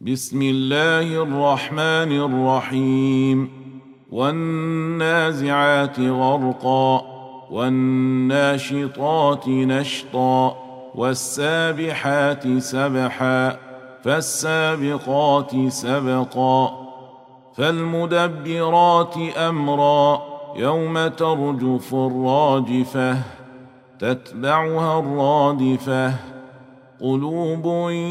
بسم الله الرحمن الرحيم والنازعات غرقا والناشطات نشطا والسابحات سبحا فالسابقات سبقا فالمدبرات أمرا يوم ترجف الراجفة تتبعها الرادفة قلوب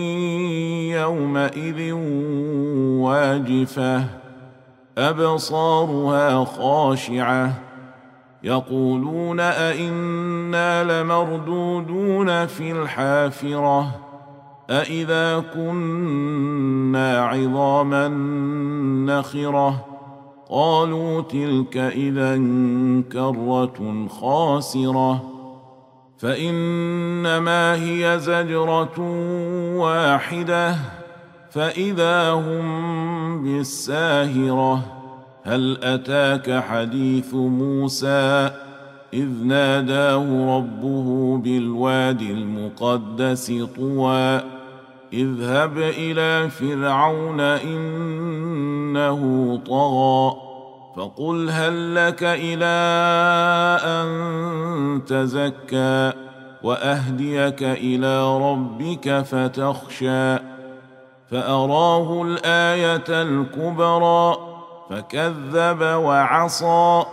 يومئذ واجفة أبصارها خاشعة يقولون أئنا لمردودون في الحافرة أئذا كنا عظاما نخرة قالوا تلك إذا كرة خاسرة فإنما هي زجرة واحدة فإذا هم بالساهرة هل أتاك حديث موسى إذ ناداه ربه بالوادي المقدس طوى اذهب إلى فرعون إنه طغى فقل هل لك إلى أن تزكى وأهديك إلى ربك فتخشى فأراه الآية الكبرى فكذب وعصى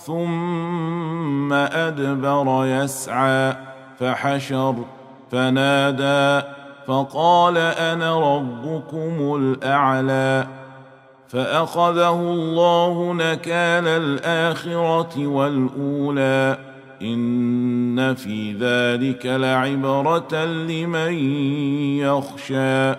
ثم أدبر يسعى فحشر فنادى فقال أنا ربكم الأعلى فأخذه الله نكال الآخرة والأولى إن في ذلك لعبرة لمن يخشى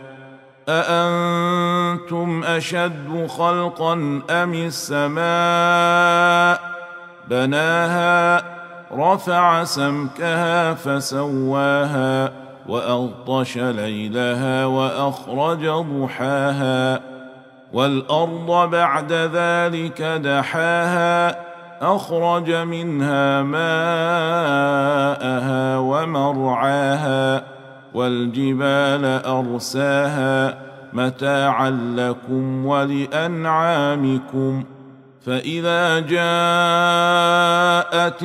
أأنتم أشد خلقا أم السماء بناها رفع سمكها فسواها وأغطش ليلها وأخرج ضحاها والأرض بعد ذلك دحاها أخرج منها ماءها ومرعاها والجبال أرساها متاعا لكم ولأنعامكم فإذا جاءت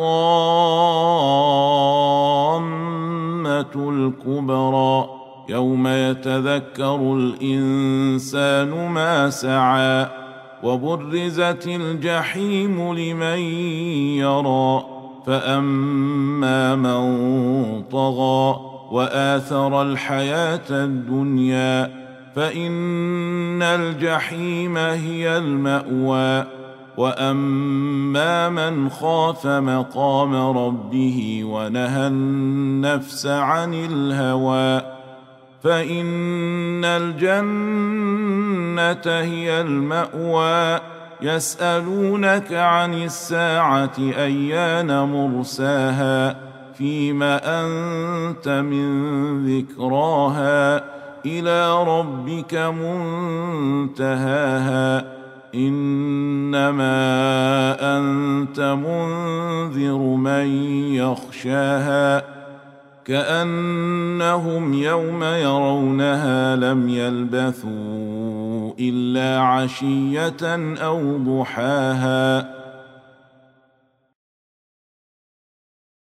الطامة الكبرى يوم يتذكر الإنسان ما سعى وبرزت الجحيم لمن يرى فأما من طغى وآثر الحياة الدنيا فإن الجحيم هي المأوى وأما من خاف مقام ربه ونهى النفس عن الهوى فإن الجنة هي المأوى يسألونك عن الساعة أيان مرساها فيما أنت من ذكراها إلى ربك منتهاها إنما أنت منذر من يخشاها كأنهم يوم يرونها لم يلبثوا إلا عشية أو ضحاها